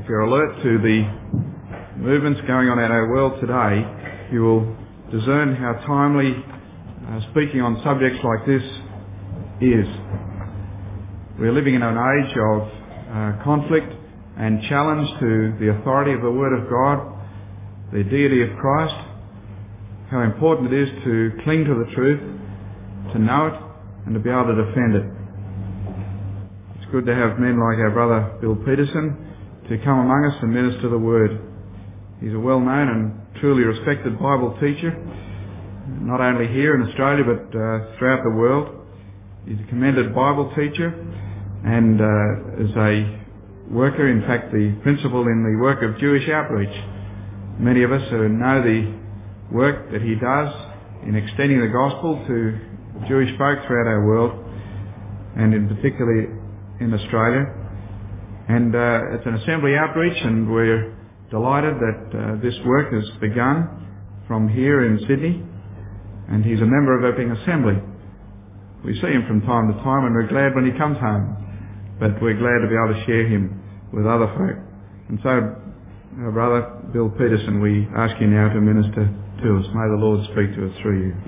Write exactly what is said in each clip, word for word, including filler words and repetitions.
if you're alert to the movements going on in our world today, you will discern how timely uh, speaking on subjects like this is. We're living in an age of uh, conflict and challenge to the authority of the Word of God, the deity of Christ, how important it is to cling to the truth, to know it, and to be able to defend it. It's good to have men like our brother Bill Peterson to come among us and minister the Word. He's a well-known and truly respected Bible teacher, not only here in Australia but uh, throughout the world. He's a commended Bible teacher and uh, is a worker, in fact the principal in the work of Jewish outreach. Many of us who know the work that he does in extending the gospel to Jewish folk throughout our world, and in particularly in Australia. And uh, it's an assembly outreach, and we're delighted that uh, this work has begun from here in Sydney, and he's a member of Epping Assembly. We see him from time to time, and we're glad when he comes home, but we're glad to be able to share him with other folk. And so, our brother Bill Peterson, we ask you now to minister to us. May the Lord speak to us through you.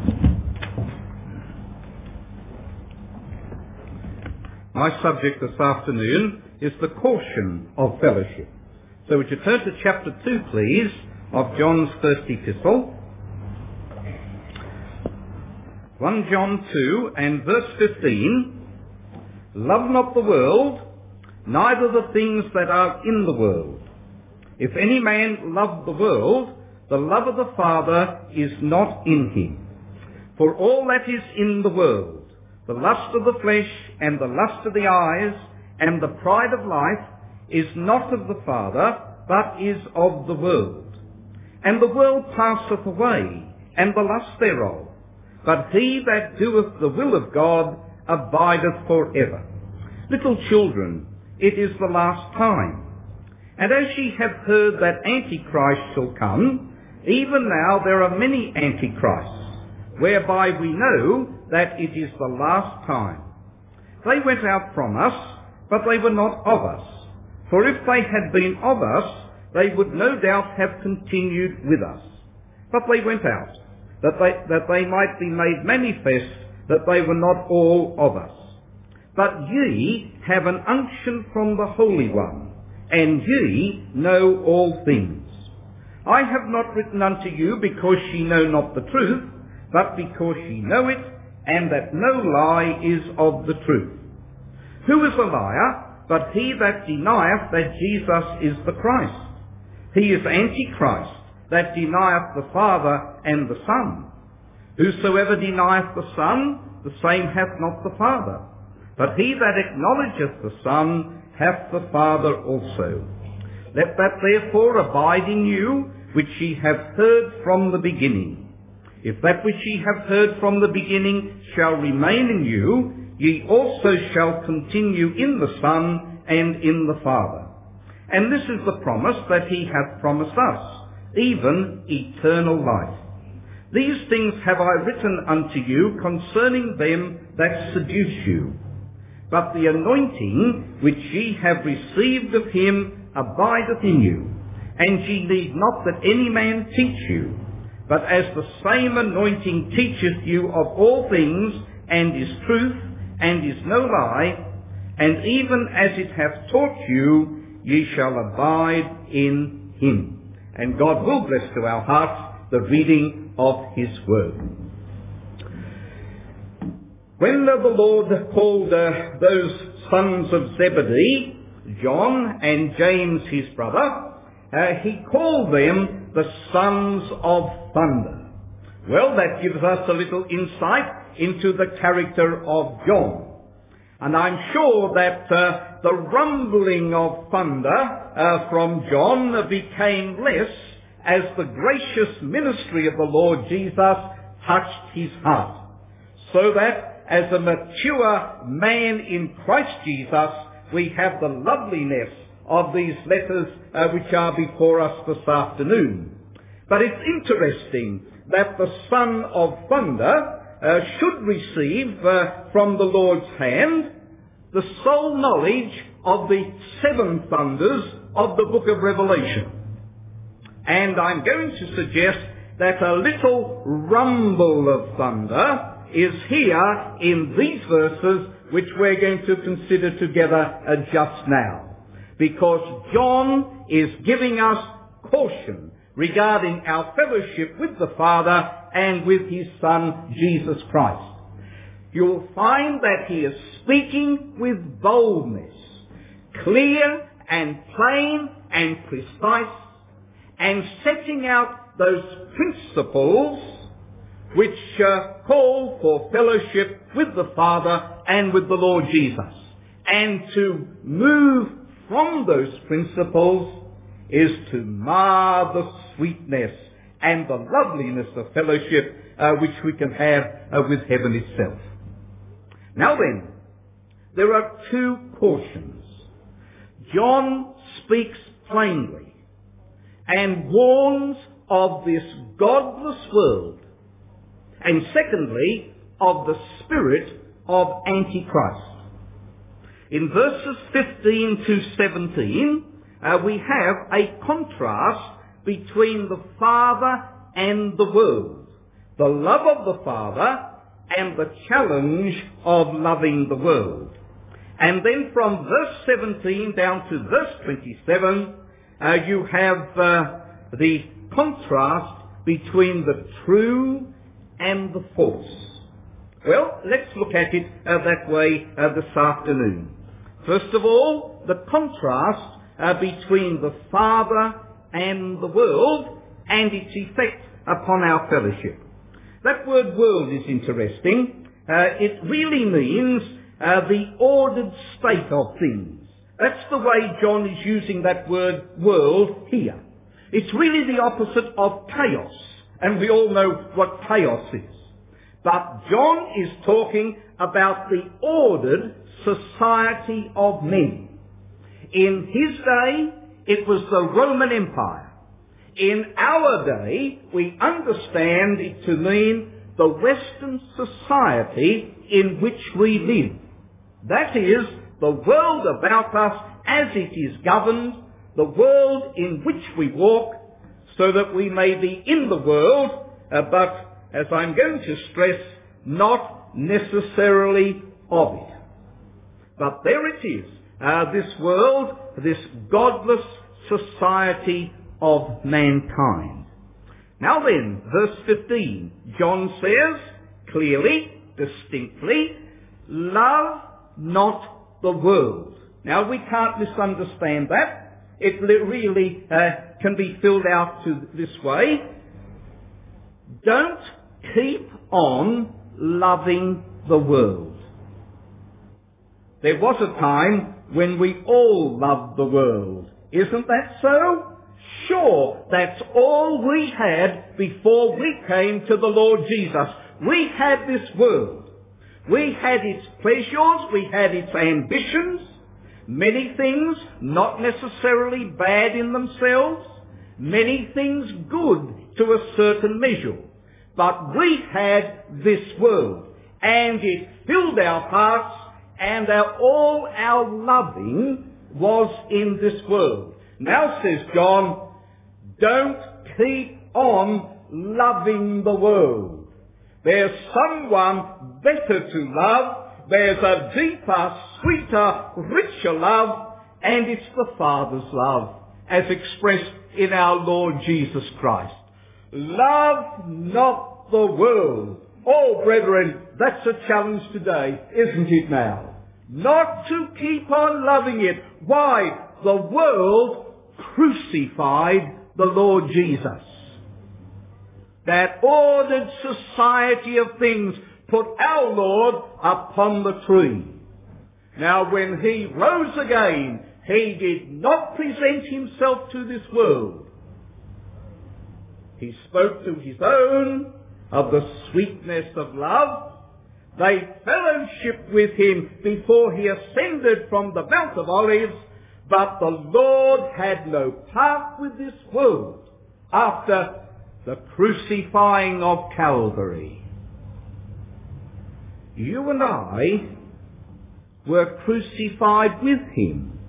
My subject this afternoon is the caution of fellowship. So would you turn to chapter two, please, of John's first epistle. First John two and verse fifteen. Love not the world, neither the things that are in the world. If any man love the world, the love of the Father is not in him. For all that is in the world, the lust of the flesh and the lust of the eyes and the pride of life, is not of the Father, but is of the world. And the world passeth away, and the lust thereof. But he that doeth the will of God abideth for ever. Little children, it is the last time. And as ye have heard that Antichrist shall come, even now there are many Antichrists, whereby we know that it is the last time. They went out from us, but they were not of us. For if they had been of us, they would no doubt have continued with us. But they went out, that they, that they might be made manifest that they were not all of us. But ye have an unction from the Holy One, and ye know all things. I have not written unto you because ye know not the truth, but because ye know it, and that no lie is of the truth. Who is a liar but he that denieth that Jesus is the Christ? He is Antichrist, that denieth the Father and the Son. Whosoever denieth the Son, the same hath not the Father. But he that acknowledgeth the Son hath the Father also. Let that therefore abide in you, which ye have heard from the beginning. If that which ye have heard from the beginning shall remain in you, ye also shall continue in the Son and in the Father. And this is the promise that he hath promised us, even eternal life. These things have I written unto you concerning them that seduce you. But the anointing which ye have received of him abideth in you, and ye need not that any man teach you. But as the same anointing teacheth you of all things, and is truth, and is no lie, and even as it hath taught you, ye shall abide in him. And God will bless to our hearts the reading of his word. When the Lord called uh, those sons of Zebedee, John and James his brother, uh, he called them the sons of thunder. Well, that gives us a little insight into the character of John. And I'm sure that uh, the rumbling of thunder uh, from John became less as the gracious ministry of the Lord Jesus touched his heart. So that as a mature man in Christ Jesus, we have the loveliness of these letters uh, which are before us this afternoon. But it's interesting that the Son of Thunder uh, should receive uh, from the Lord's hand the sole knowledge of the seven thunders of the book of Revelation. And I'm going to suggest that a little rumble of thunder is here in these verses which we're going to consider together uh, just now. Because John is giving us caution regarding our fellowship with the Father and with his Son, Jesus Christ. You'll find that he is speaking with boldness, clear and plain and precise, and setting out those principles which uh, call for fellowship with the Father and with the Lord Jesus. And to move from those principles is to mar the sweetness and the loveliness of fellowship uh, which we can have uh, with heaven itself. Now then, there are two cautions. John speaks plainly and warns of this godless world, and secondly, of the spirit of Antichrist. In verses fifteen to seventeen, uh, we have a contrast between the Father and the world, the love of the Father and the challenge of loving the world. And then from verse seventeen down to verse twenty-seven, uh, you have uh, the contrast between the true and the false. Well, let's look at it uh, that way uh, this afternoon. First of all, the contrast uh, between the Father and the world and its effect upon our fellowship. That word world is interesting. Uh, it really means uh, the ordered state of things. That's the way John is using that word world here. It's really the opposite of chaos, and we all know what chaos is. But John is talking about the ordered society of men. In his day, it was the Roman Empire. In our day, we understand it to mean the Western society in which we live. That is, the world about us as it is governed, the world in which we walk, so that we may be in the world, uh, but, as I'm going to stress, not necessarily of it. But there it is, uh, this world, this godless society of mankind. Now then, verse fifteen, John says clearly, distinctly, love not the world. Now we can't misunderstand that. It really uh, can be filled out to this way. Don't keep on loving the world. There was a time when we all loved the world. Isn't that so? Sure, that's all we had before we came to the Lord Jesus. We had this world. We had its pleasures, we had its ambitions, many things not necessarily bad in themselves, many things good to a certain measure. But we had this world, and it filled our hearts, and our, all our loving was in this world. Now, says John, don't keep on loving the world. There's someone better to love. There's a deeper, sweeter, richer love, and it's the Father's love, as expressed in our Lord Jesus Christ. Love not the world. Oh, brethren, that's a challenge today, isn't it now? Not to keep on loving it. Why? The world crucified the Lord Jesus. That ordered society of things put our Lord upon the tree. Now, when he rose again, he did not present himself to this world. He spoke to his own of the sweetness of love. They fellowshiped with him before he ascended from the Mount of Olives, but the Lord had no part with this world after the crucifying of Calvary. You and I were crucified with him.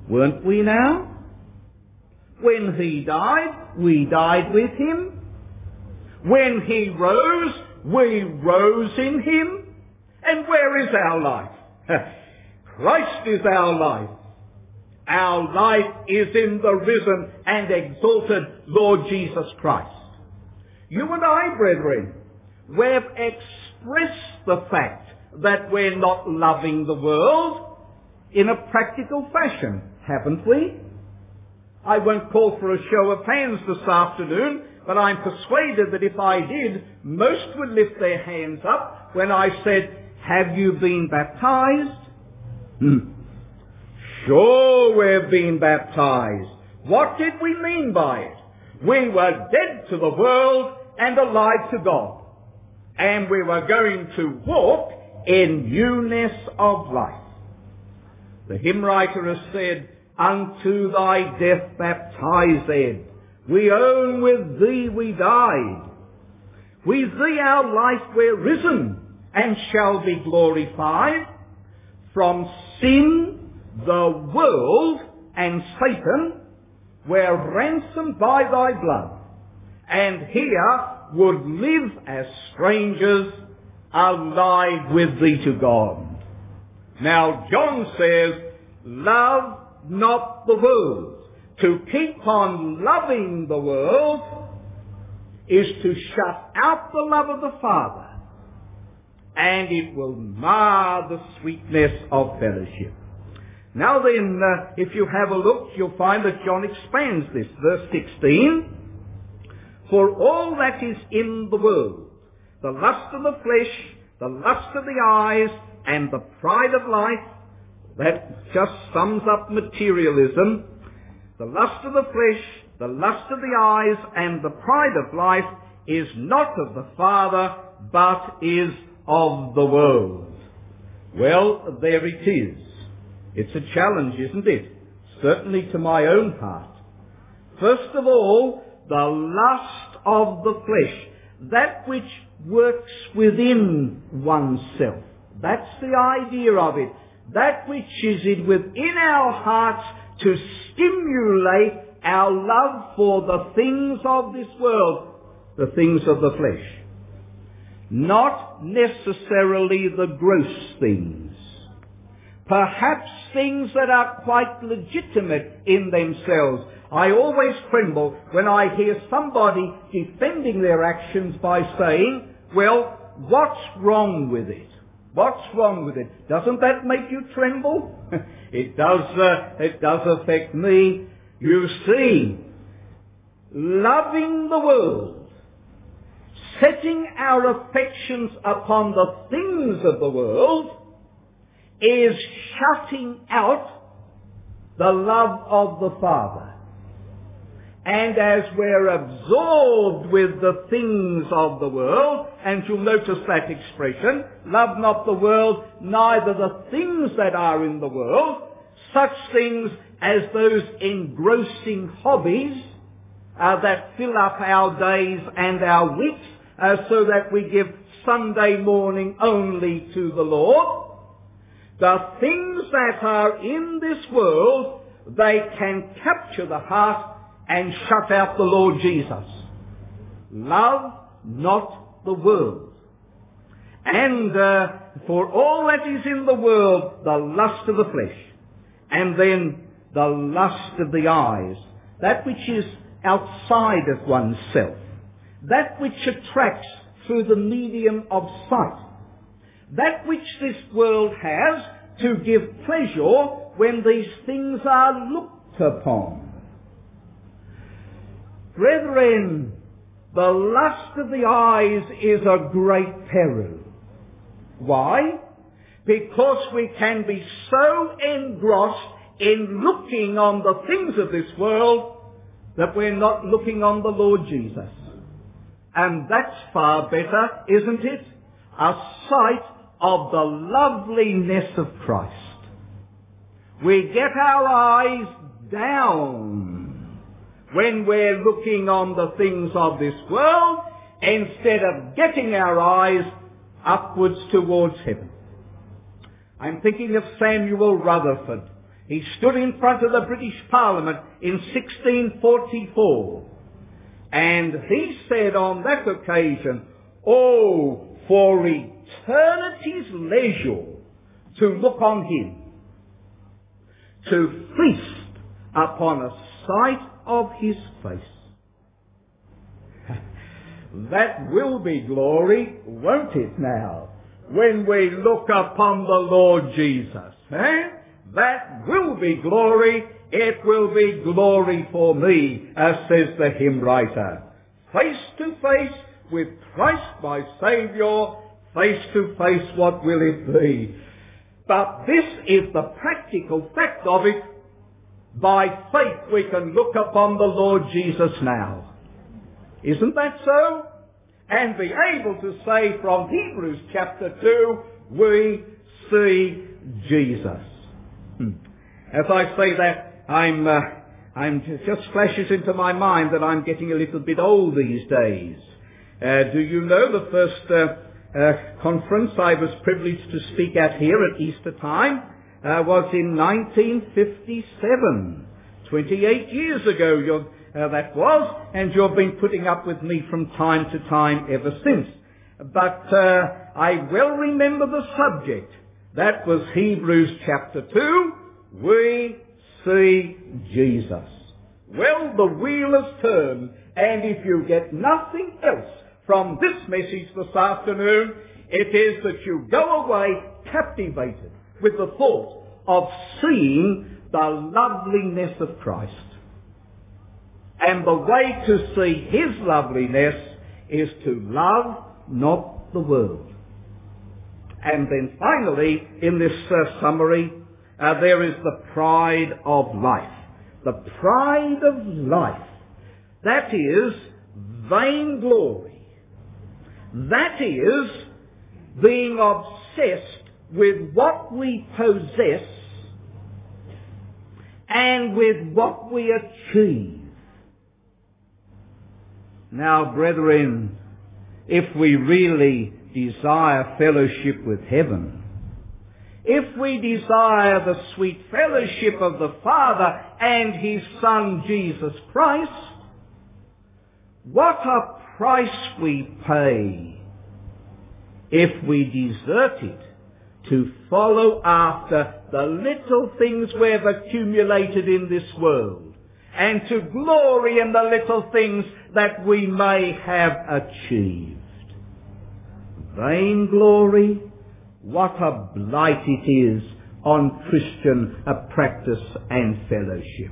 Weren't we now? When he died, we died with him. When he rose, we rose in him. And where is our life? Christ is our life. Our life is in the risen and exalted Lord Jesus Christ. You and I, brethren, we've expressed the fact that we're not loving the world in a practical fashion, haven't we? I won't call for a show of hands this afternoon, but I'm persuaded that if I did, most would lift their hands up when I said, have you been baptized? Hmm. Sure, we've been baptized. What did we mean by it? We were dead to the world and alive to God. And we were going to walk in newness of life. The hymn writer has said, unto thy death baptized, we own with thee we died. With thee our life we're risen, and shall be glorified. From sin, the world, and Satan, we're ransomed by thy blood, and here would live as strangers, alive with thee to God. Now John says, love not the world. To keep on loving the world is to shut out the love of the Father, and it will mar the sweetness of fellowship. Now then, uh, if you have a look, you'll find that John expands this. Verse sixteen, for all that is in the world, the lust of the flesh, the lust of the eyes, and the pride of life, that just sums up materialism. The lust of the flesh, the lust of the eyes, and the pride of life is not of the Father, but is of the world. Well, there it is. It's a challenge, isn't it? Certainly to my own heart. First of all, the lust of the flesh, that which works within oneself. That's the idea of it. That which is in within our hearts to stimulate our love for the things of this world, the things of the flesh. Not necessarily the gross things. Perhaps things that are quite legitimate in themselves. I always tremble when I hear somebody defending their actions by saying, well, what's wrong with it? What's wrong with it? Doesn't that make you tremble? It does, uh, it does affect me. You see, loving the world, setting our affections upon the things of the world, is shutting out the love of the Father. And as we're absorbed with the things of the world, and you'll notice that expression, love not the world, neither the things that are in the world, such things as those engrossing hobbies uh, that fill up our days and our weeks, uh, so that we give Sunday morning only to the Lord. The things that are in this world, they can capture the heart and shut out the Lord Jesus. Love not the world. And uh, for all that is in the world, the lust of the flesh, and then the lust of the eyes, that which is outside of oneself, that which attracts through the medium of sight, that which this world has to give pleasure when these things are looked upon. Brethren, the lust of the eyes is a great peril. Why? Because we can be so engrossed in looking on the things of this world that we're not looking on the Lord Jesus. And that's far better, isn't it? A sight of the loveliness of Christ. We get our eyes down when we're looking on the things of this world, instead of getting our eyes upwards towards heaven. I'm thinking of Samuel Rutherford. He stood in front of the British Parliament in sixteen forty-four, and he said on that occasion, "Oh, for eternity's leisure to look on him, to feast upon a sight of his face." That will be glory, won't it now, when we look upon the Lord Jesus? Eh? That will be glory. It will be glory for me, as says the hymn writer. Face to face with Christ my Saviour, face to face what will it be? But this is the practical fact of it. By faith we can look upon the Lord Jesus now. Isn't that so? And be able to say from Hebrews chapter two, we see Jesus. Hmm. As I say that, I'm, uh, I'm it just flashes into my mind that I'm getting a little bit old these days. Uh, do you know the first uh, uh, conference I was privileged to speak at here at Easter time uh, was in nineteen fifty-seven. twenty-eight years ago you're, uh, that was, and you've been putting up with me from time to time ever since. But uh, I well remember the subject. That was Hebrews chapter two. We see Jesus. Well, the wheel has turned, and if you get nothing else from this message this afternoon, it is that you go away captivated with the thought of seeing the loveliness of Christ. And the way to see his loveliness is to love not the world. And then finally, in this uh, summary, uh, there is the pride of life. The pride of life. That is vainglory. That is being obsessed with what we possess and with what we achieve. Now, brethren, if we really desire fellowship with heaven, if we desire the sweet fellowship of the Father and his Son Jesus Christ, what a price we pay if we desert it to follow after the little things we've accumulated in this world and to glory in the little things that we may have achieved. Vainglory, what a blight it is on Christian uh, practice and fellowship.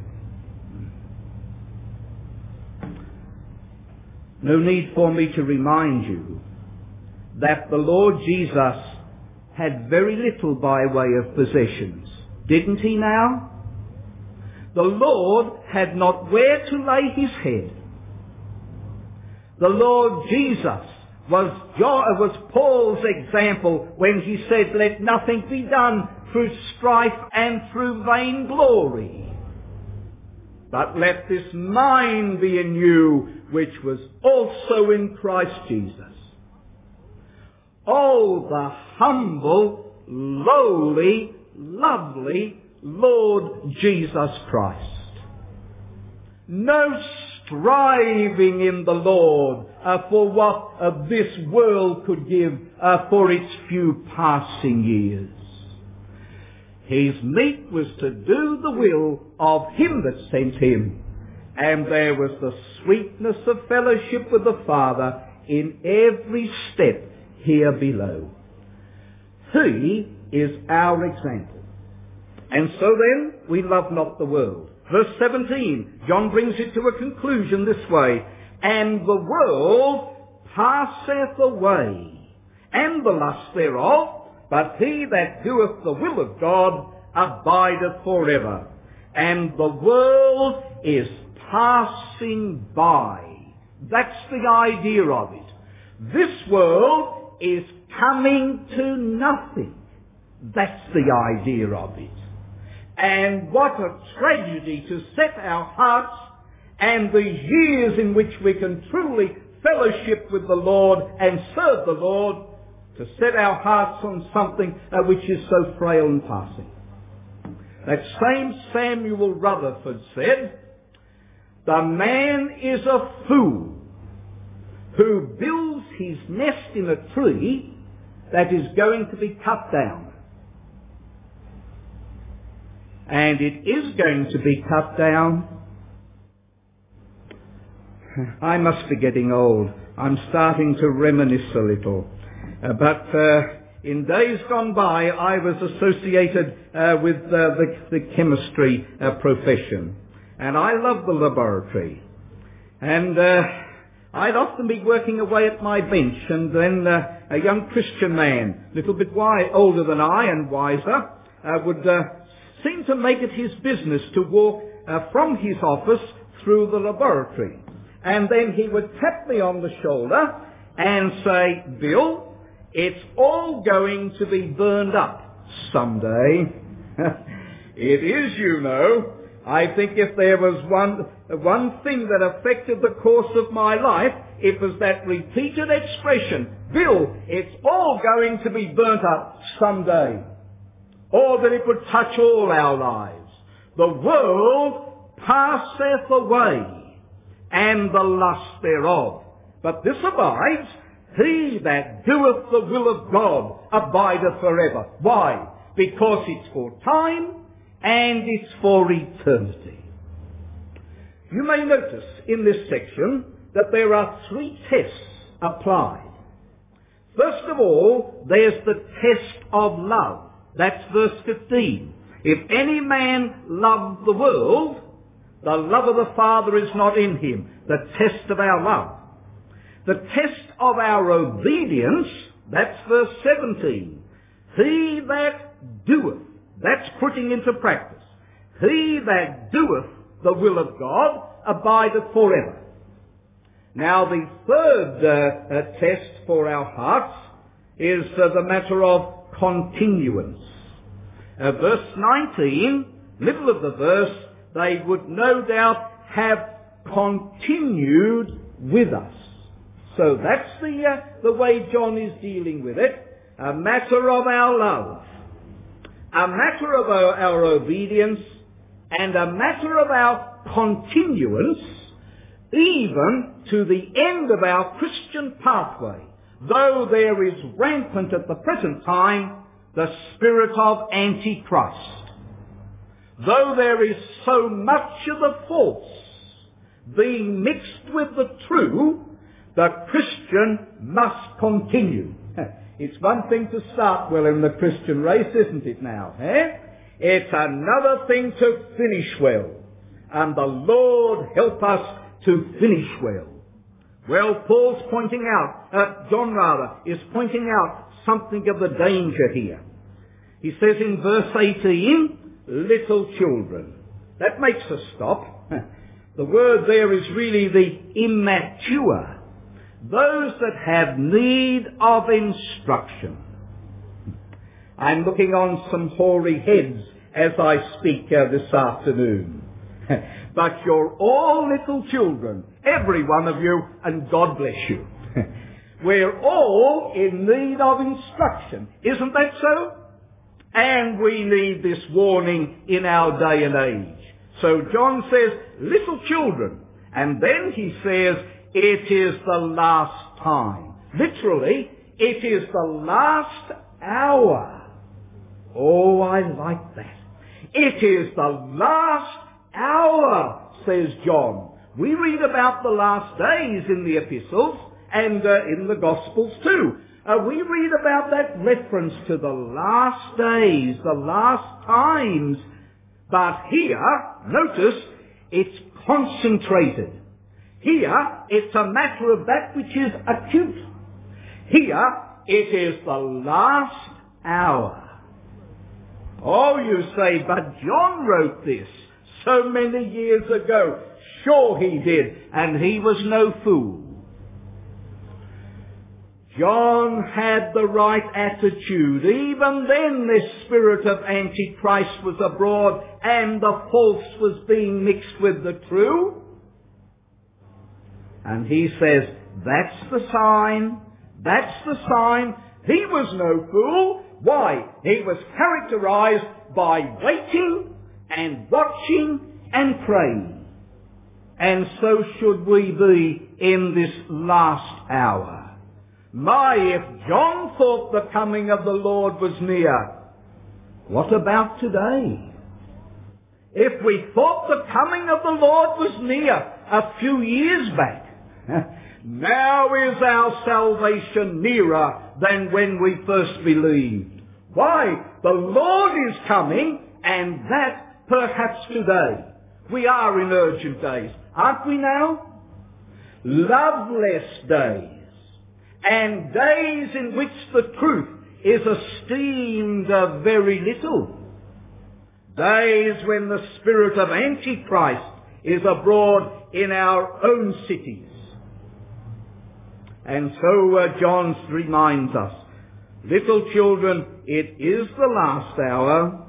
No need for me to remind you that the Lord Jesus had very little by way of possessions. Didn't he now? The Lord had not where to lay his head. The Lord Jesus was, was Paul's example when he said, "Let nothing be done through strife and through vainglory, but let this mind be in you, which was also in Christ Jesus." Oh, the humble, lowly, lovely Lord Jesus Christ. No striving in the Lord uh, for what uh, this world could give uh, for its few passing years. His meat was to do the will of him that sent him, and there was the sweetness of fellowship with the Father in every step here below. He is our example. And so then, we love not the world. Verse seventeen, John brings it to a conclusion this way. And the world passeth away, and the lust thereof, but he that doeth the will of God abideth forever. And the world is passing by. That's the idea of it. This world is coming to nothing. That's the idea of it. And what a tragedy to set our hearts and the years in which we can truly fellowship with the Lord and serve the Lord, to set our hearts on something uh, which is so frail and passing. that same Samuel Rutherford said, "The man is a fool who builds his nest in a tree that is going to be cut down." And it is going to be cut down. I must be getting old. I'm starting to reminisce a little. Uh, but uh, in days gone by, I was associated uh, with uh, the, the chemistry uh, profession. And I loved the laboratory. And uh, I'd often be working away at my bench, and then uh, a young Christian man, a little bit wi- older than I and wiser, uh, would uh, seem to make it his business to walk uh, from his office through the laboratory. And then he would tap me on the shoulder and say, "Bill, it's all going to be burned up someday." It is, you know. I think if there was one, one thing that affected the course of my life, it was that repeated expression, "Bill, it's all going to be burnt up someday." Or that it would touch all our lives. The world passeth away, and the lust thereof. But this abides, he that doeth the will of God abideth forever. Why? Because it's for time, and it's for eternity. You may notice in this section that there are three tests applied. First of all, there's the test of love. That's verse fifteen. "If any man love the world, the love of the Father is not in him." The test of our love. The test of our obedience, that's verse seventeen. "He that doeth," that's putting into practice, "he that doeth the will of God abideth forever." Now the third uh, uh, test for our hearts is uh, the matter of continuance. Uh, verse nineteen, middle of the verse, "They would no doubt have continued with us." So that's the, uh, the way John is dealing with it. A matter of our love, a matter of our, our obedience, and a matter of our continuance, even to the end of our Christian pathway, though there is rampant at the present time the spirit of Antichrist. Though there is so much of the false being mixed with the true, the Christian must continue. It's one thing to start well in the Christian race, isn't it now? Eh? It's another thing to finish well. And the Lord help us to finish well. Well, Paul's pointing out, uh, John rather, is pointing out something of the danger here. He says in verse eighteen, "Little children." That makes us stop. The word there is really the immature. Those that have need of instruction. I'm looking on some hoary heads as I speak uh, this afternoon. But you're all little children, every one of you, and God bless you. We're all in need of instruction. Isn't that so? And we need this warning in our day and age. So John says, little children. And then he says, it is the last time. Literally, it is the last hour. Oh, I like that. It is the last hour, says John. We read about the last days in the epistles and uh, in the Gospels too. Uh, we read about that reference to the last days, the last times. But here, notice, it's concentrated. Here, it's a matter of that which is acute. Here, it is the last hour. Oh, you say, but John wrote this so many years ago. Sure he did, and he was no fool. John had the right attitude. Even then this spirit of Antichrist was abroad and the false was being mixed with the true. And he says, that's the sign. That's the sign. He was no fool. Why? He was characterized by waiting and watching and praying. And so should we be in this last hour. My, if John thought the coming of the Lord was near, what about today? If we thought the coming of the Lord was near a few years back, now is our salvation nearer than when we first believed. Why? The Lord is coming, and that perhaps today. We are in urgent days, aren't we now? Loveless days, and days in which the truth is esteemed uh, very little. Days when the spirit of Antichrist is abroad in our own cities. And so uh, John reminds us, little children, it is the last hour.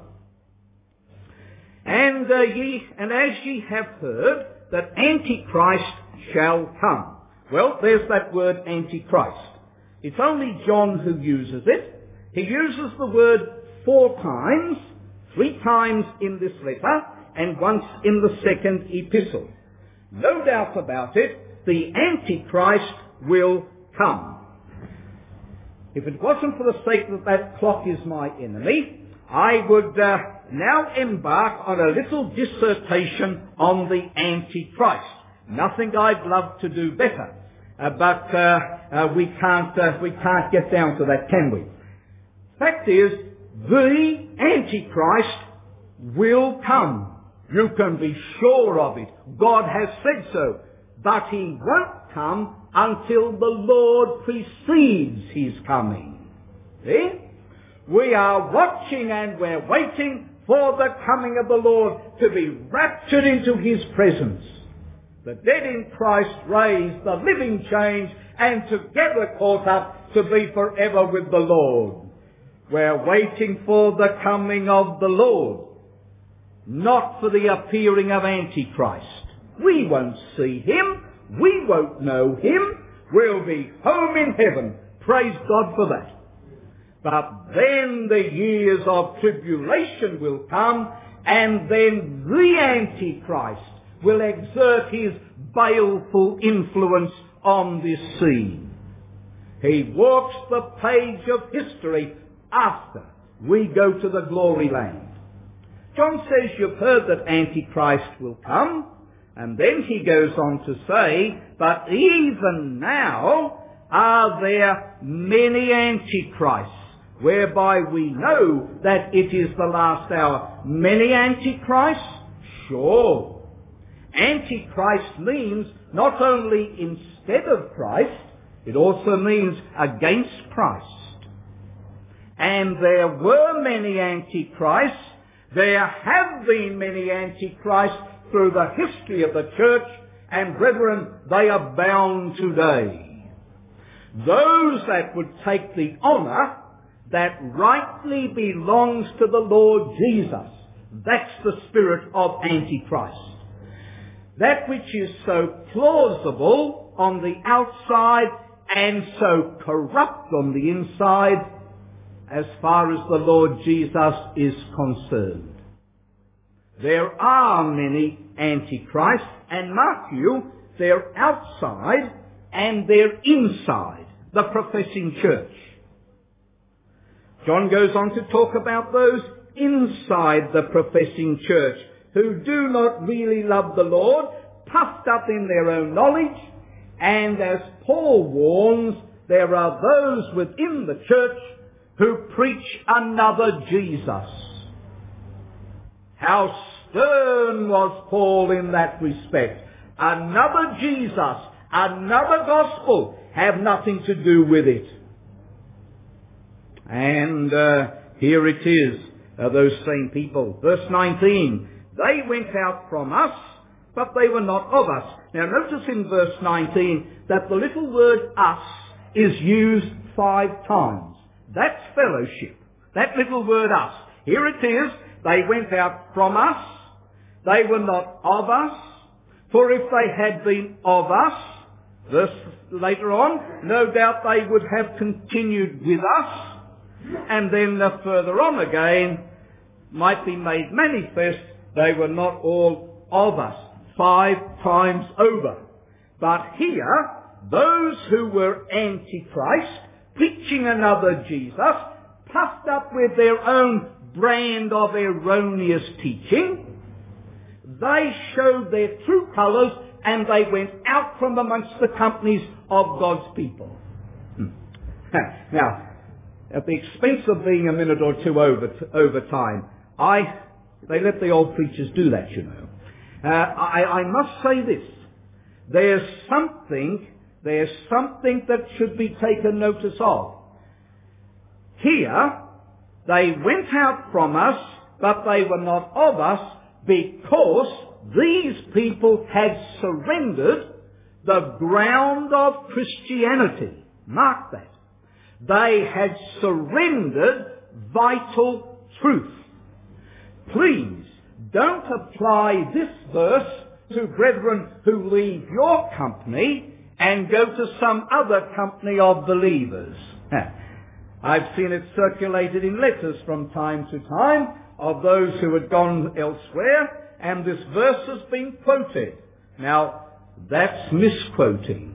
And uh, ye, and as ye have heard, that Antichrist shall come. Well, there's that word Antichrist. It's only John who uses it. He uses the word four times, three times in this letter, and once in the second epistle. No doubt about it, the Antichrist will come. If it wasn't for the sake that that clock is my enemy, I would uh, now embark on a little dissertation on the Antichrist. Nothing I'd love to do better, uh, but uh, uh, we can't uh, we can't get down to that, can we? Fact is, the Antichrist will come. You can be sure of it. God has said so. But he won't come until the Lord precedes his coming. See? We are watching and we're waiting for the coming of the Lord to be raptured into his presence. The dead in Christ raised, the living changed, and together caught up to be forever with the Lord. We're waiting for the coming of the Lord, not for the appearing of Antichrist. We won't see him. We won't know him. We'll be home in heaven. Praise God for that. But then the years of tribulation will come, and then the Antichrist will exert his baleful influence on this scene. He walks the page of history after we go to the glory land. John says you've heard that Antichrist will come, and then he goes on to say, but even now are there many Antichrists, whereby we know that it is the last hour. Many Antichrists? Sure. Antichrist means not only instead of Christ, it also means against Christ. And there were many Antichrists. There have been many Antichrists through the history of the church, and brethren, they abound today. Those that would take the honour that rightly belongs to the Lord Jesus, that's the spirit of Antichrist. That which is so plausible on the outside and so corrupt on the inside, as far as the Lord Jesus is concerned. There are many Antichrists, and mark you, they're outside and they're inside the professing church. John goes on to talk about those inside the professing church who do not really love the Lord, puffed up in their own knowledge, and as Paul warns, there are those within the church who preach another Jesus. How stern was Paul in that respect. Another Jesus, another gospel, have nothing to do with it. And uh, here it is, uh, those same people. Verse nineteen, they went out from us, but they were not of us. Now notice in verse nineteen that the little word us is used five times. That's fellowship. That little word us. Here it is. They went out from us. They were not of us. For if they had been of us, verse later on, no doubt they would have continued with us. And then uh, further on again, might be made manifest They were not all of us, five times over. But here, those who were Antichrist, preaching another Jesus, puffed up with their own brand of erroneous teaching, they showed their true colours and they went out from amongst the companies of God's people. Hmm. Now, at the expense of being a minute or two over, over time, I, they let the old preachers do that, you know. Uh, I, I must say this. There's something, there's something that should be taken notice of. Here, they went out from us, but they were not of us, because these people had surrendered the ground of Christianity. Mark that. They had surrendered vital truth. Please, don't apply this verse to brethren who leave your company and go to some other company of believers. I've seen it circulated in letters from time to time of those who had gone elsewhere, and this verse has been quoted. Now, that's misquoting.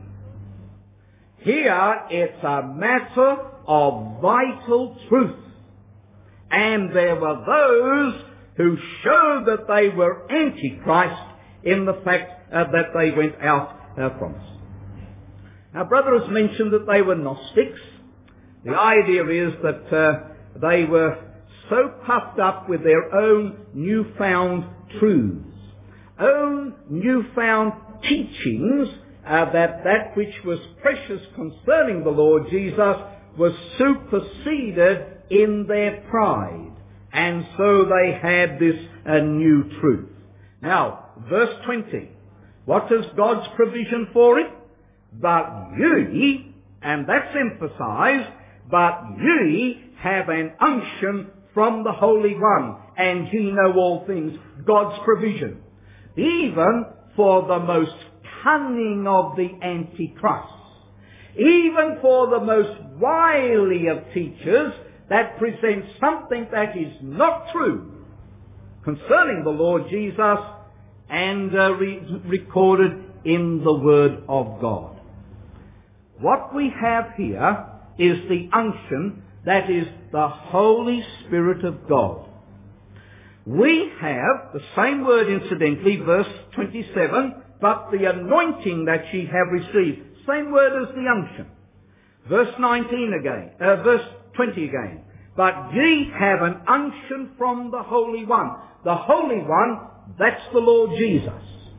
Here, it's a matter of vital truth. And there were those who showed that they were Antichrist in the fact uh, that they went out uh, from us. Our brother has mentioned that they were Gnostics. The idea is that uh, they were so puffed up with their own newfound truths, own newfound teachings, uh, that that which was precious concerning the Lord Jesus was superseded in their pride. And so they had this uh, new truth. Now, verse twenty. What is God's provision for it? But ye, and that's emphasized, but ye have an unction from the Holy One, and ye know all things. God's provision. Even for the most cunning of the Antichrists. Even for the most wily of teachers that present something that is not true concerning the Lord Jesus and uh, re- recorded in the Word of God. What we have here is the unction, that is the Holy Spirit of God. We have the same word, incidentally, verse twenty-seven, but the anointing that ye have received. Same word as the unction. Verse nineteen again, uh, verse twenty again. But ye have an unction from the Holy One. The Holy One, that's the Lord Jesus.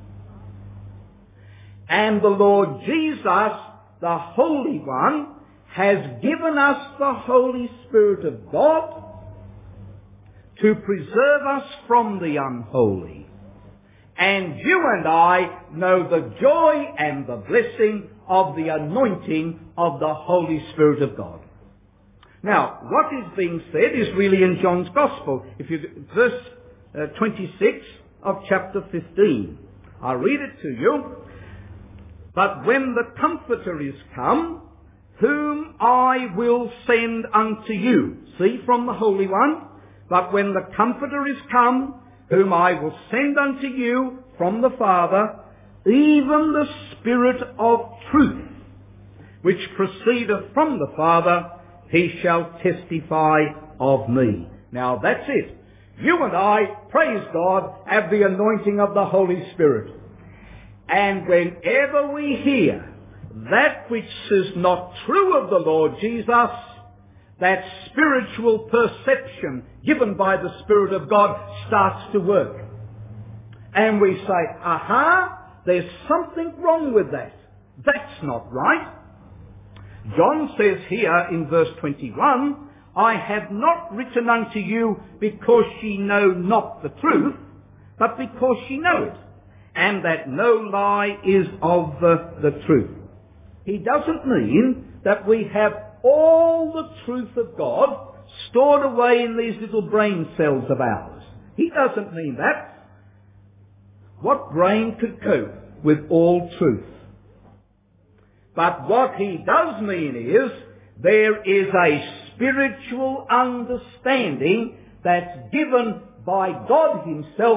And the Lord Jesus, the Holy One, has given us the Holy Spirit of God to preserve us from the unholy. And you and I know the joy and the blessing of the anointing of the Holy Spirit of God. Now, what is being said is really in John's Gospel. If you, verse uh, twenty-six of chapter fifteen. I'll read it to you. But when the Comforter is come, whom I will send unto you. See, from the Holy One. But when the Comforter is come, whom I will send unto you from the Father, even the Spirit of truth, which proceedeth from the Father, he shall testify of me. Now that's it. You and I, praise God, have the anointing of the Holy Spirit. And whenever we hear that which is not true of the Lord Jesus, that spiritual perception given by the Spirit of God starts to work. And we say, aha, there's something wrong with that. That's not right. John says here in verse twenty-one, I have not written unto you because ye know not the truth, but because ye know it, and that no lie is of the, the truth. He doesn't mean that we have all the truth of God stored away in these little brain cells of ours. He doesn't mean that. What brain could cope with all truth? But what he does mean is there is a spiritual understanding that's given by God himself,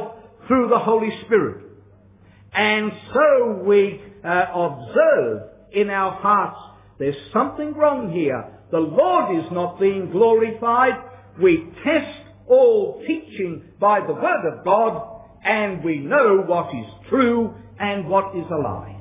through the Holy Spirit. And so we uh, observe in our hearts, there's something wrong here. The Lord is not being glorified. We test all teaching by the Word of God, and we know what is true and what is a lie.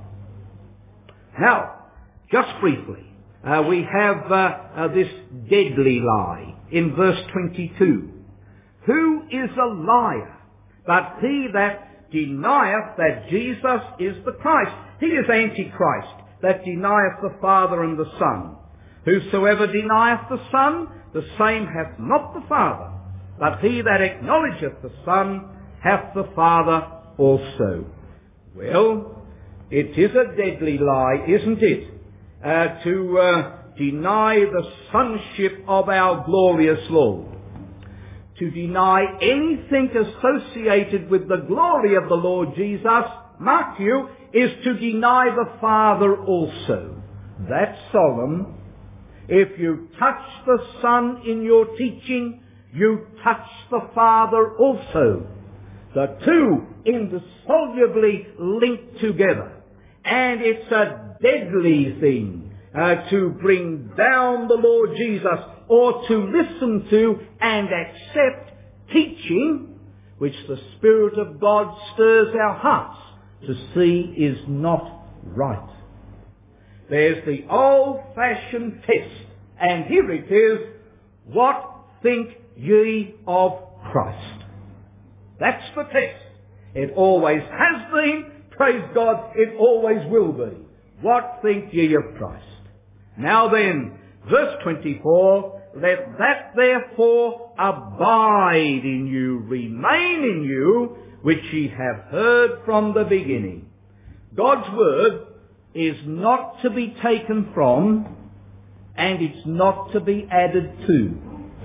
Now, just briefly, uh, we have uh, uh, this deadly lie in verse twenty-two. Who is a liar but he that denieth that Jesus is the Christ? He is Antichrist, that denieth the Father and the Son. Whosoever denieth the Son, the same hath not the Father. But he that acknowledgeth the Son hath the Father also. Well, it is a deadly lie, isn't it? Uh, to uh, deny the sonship of our glorious Lord. To deny anything associated with the glory of the Lord Jesus, mark you, is to deny the Father also. That's solemn. If you touch the Son in your teaching, you touch the Father also. The two indissolubly linked together. And it's a deadly thing uh, to bring down the Lord Jesus, or to listen to and accept teaching which the Spirit of God stirs our hearts to see is not right. There's the old-fashioned test, and here it is, what think ye of Christ? That's the test. It always has been, praise God, it always will be. What think ye of Christ? Now then, verse twenty-four, let that therefore abide in you, remain in you, which ye have heard from the beginning. God's word is not to be taken from, and it's not to be added to.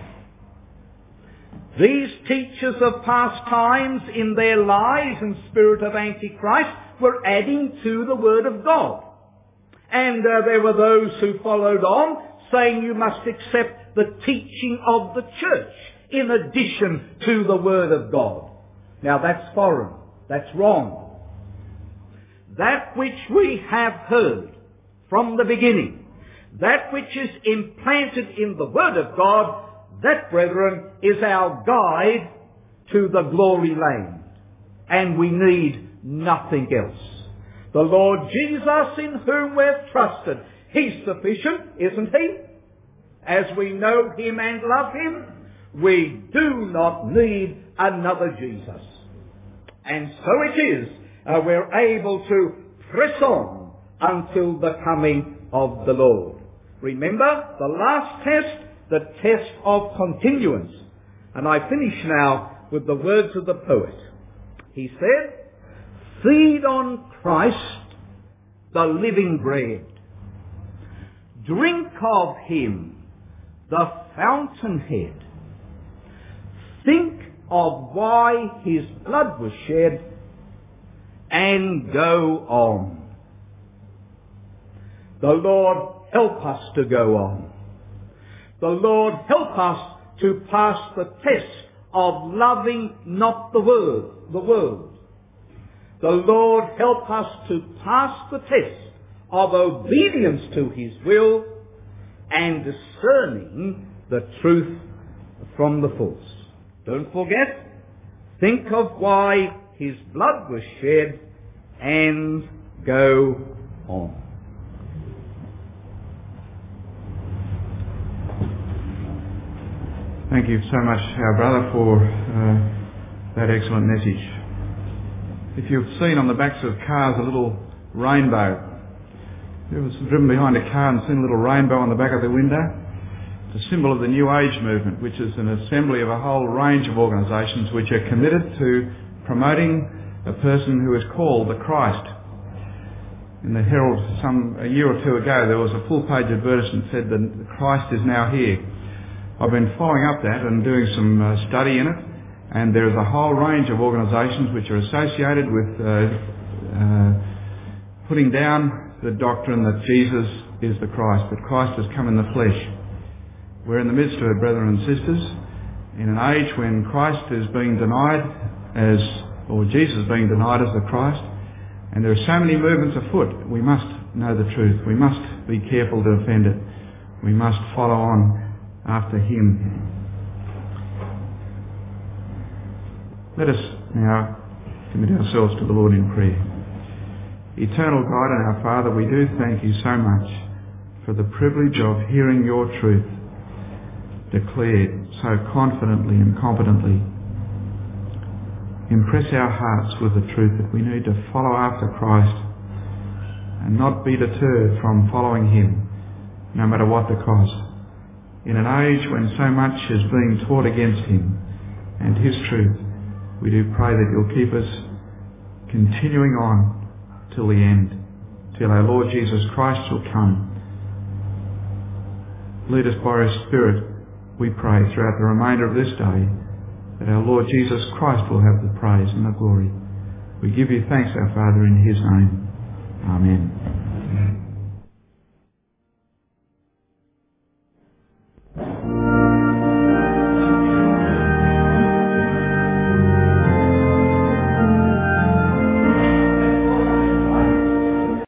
These teachers of past times, in their lies and spirit of Antichrist, were adding to the Word of God. And uh, there were those who followed on, saying you must accept the teaching of the church in addition to the Word of God. Now that's foreign. That's wrong. That which we have heard from the beginning, that which is implanted in the Word of God, that, brethren, is our guide to the glory land. And we need nothing else. The Lord Jesus, in whom we've trusted, He's sufficient, isn't He? As we know Him and love Him, we do not need another Jesus. And so it is, uh, we're able to press on until the coming of the Lord. Remember, the last test, the test of continuance. And I finish now with the words of the poet. He said, feed on Christ, the living bread. Drink of Him, the fountainhead. Think of why His blood was shed, and go on. The Lord help us to go on. The Lord help us to pass the test of loving not the world, the world. The Lord help us to pass the test of obedience to His will and discerning the truth from the false. Don't forget, think of why His blood was shed and go on. Thank you so much, our brother, for uh, that excellent message. If you've seen on the backs of cars a little rainbow, you ever driven behind a car and seen a little rainbow on the back of the window? It's a symbol of the New Age movement, which is an assembly of a whole range of organisations which are committed to promoting a person who is called the Christ. In the Herald some a year or two ago, there was a full-page advertisement that said that Christ is now here. I've been following up that and doing some uh, study in it, and there is a whole range of organisations which are associated with uh, uh, putting down the doctrine that Jesus is the Christ, that Christ has come in the flesh. We're in the midst of it, brethren and sisters, in an age when Christ is being denied as Lord Jesus being denied as the Christ. And there are so many movements afoot. We must know the truth. We must be careful to defend it. We must follow on after him. Let us now commit ourselves to the Lord in prayer. Eternal God and our Father, we do thank you so much for the privilege of hearing your truth declared so confidently and competently. Impress our hearts with the truth that we need to follow after Christ and not be deterred from following him, no matter what the cost. In an age when so much is being taught against him and his truth, we do pray that you'll keep us continuing on till the end, till our Lord Jesus Christ shall come. Lead us by your Spirit, we pray, throughout the remainder of this day, that our Lord Jesus Christ will have the praise and the glory. We give you thanks, our Father, in his name. Amen.